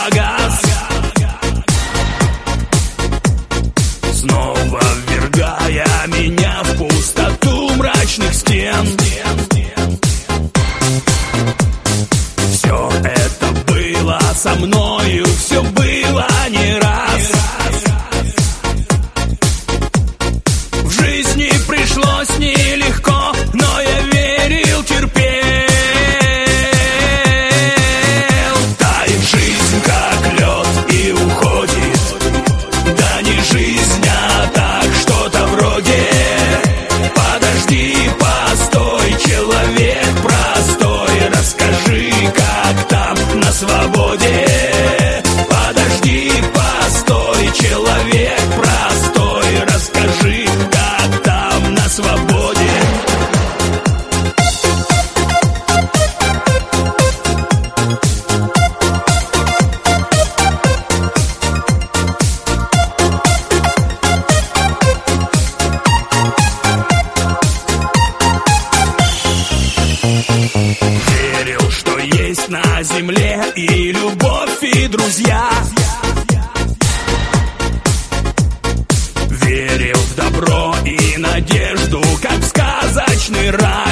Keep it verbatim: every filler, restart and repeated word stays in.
погас, снова ввергая меня в пустоту мрачных стен. Все это было со мною, все было не раз. В жизни пришлось нелегко, но я верил, терпел. Тает жизнь, как лед, и уходит. Да не жизнь, а так что-то вроде. Подожди, постой, человек простой, расскажи, как там на свободе. Подожди, постой, человек простой, расскажи, как там на свободе. Верил, что есть на земле и любовь, и друзья. Верил в добро и надежду, как в сказочный рай.